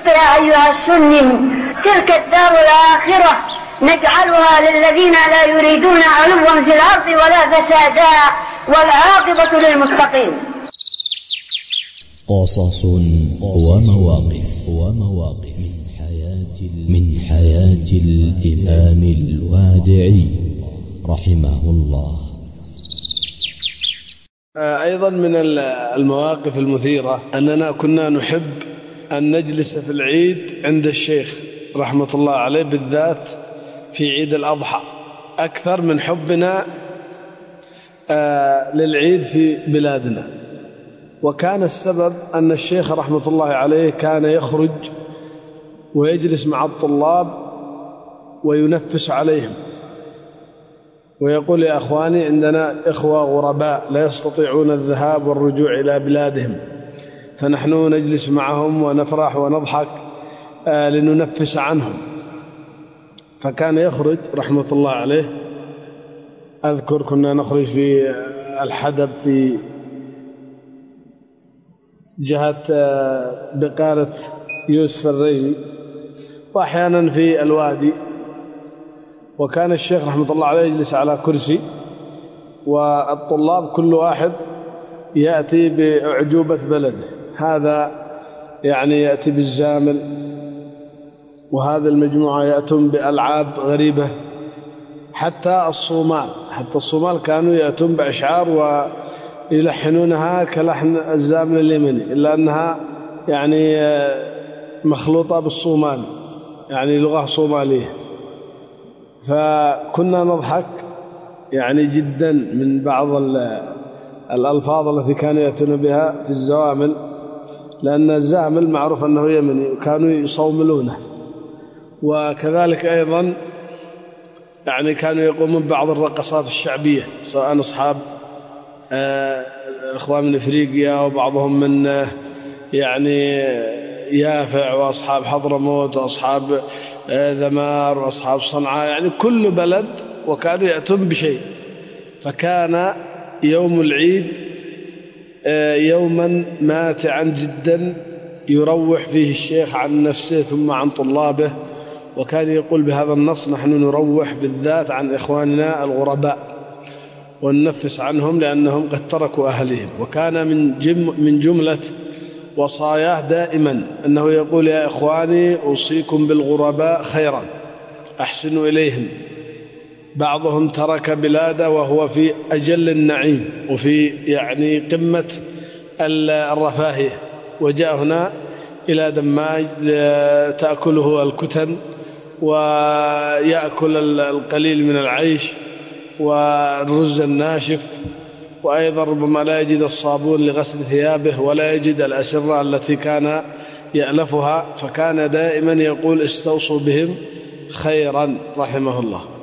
يا أيها السني تلك الدار الآخرة نجعلها للذين لا يريدون علوا في الأرض ولا فسادا والعاقبة للمتقين. قصص ومواقف من حياة الإمام الوادعي رحمه الله. أيضا من المواقف المثيرة أننا كنا نحب أن نجلس في العيد عند الشيخ رحمة الله عليه، بالذات في عيد الأضحى، أكثر من حبنا للعيد في بلادنا. وكان السبب أن الشيخ رحمة الله عليه كان يخرج ويجلس مع الطلاب وينفس عليهم ويقول: يا أخواني، عندنا إخوة غرباء لا يستطيعون الذهاب والرجوع إلى بلادهم، فنحن نجلس معهم ونفرح ونضحك لننفس عنهم. فكان يخرج رحمة الله عليه. أذكر كنا نخرج في الحدب في جهة بقالة يوسف الريمي، وأحيانا في الوادي. وكان الشيخ رحمة الله عليه يجلس على كرسي، والطلاب كل واحد يأتي بأعجوبة بلده، هذا يعني يأتي بالزامل، وهذا المجموعة يأتون بألعاب غريبة، حتى الصومال كانوا يأتون بأشعار ويلحنونها كلحن الزامل اليمني، إلا أنها يعني مخلوطة بالصومال، يعني لغة صومالية. فكنا نضحك يعني جدا من بعض الألفاظ التي كانوا يأتون بها في الزوامل، لأن الزامل معروف أنه يمني وكانوا يصوملونه. وكذلك أيضا يعني كانوا يقومون ببعض الرقصات الشعبية، سواء أصحاب إخوان من إفريقيا وبعضهم من يعني يافع وأصحاب حضرموت وأصحاب ذمار وأصحاب صنعاء، يعني كل بلد وكانوا يأتون بشيء. فكان يوم العيد يوما ماتعا جدا يروح فيه الشيخ عن نفسه ثم عن طلابه، وكان يقول بهذا النص: نحن نروح بالذات عن إخواننا الغرباء وننفس عنهم لأنهم قد تركوا أهلهم. وكان من جملة وصاياه دائما أنه يقول: يا إخواني، أوصيكم بالغرباء خيرا، أحسنوا إليهم، بعضهم ترك بلاده وهو في أجل النعيم وفي يعني قمة الرفاهية، وجاء هنا إلى دماج تأكله الكتن ويأكل القليل من العيش والرز الناشف، وأيضا ربما لا يجد الصابون لغسل ثيابه ولا يجد الأسرة التي كان يألفها. فكان دائما يقول: استوصوا بهم خيرا رحمه الله.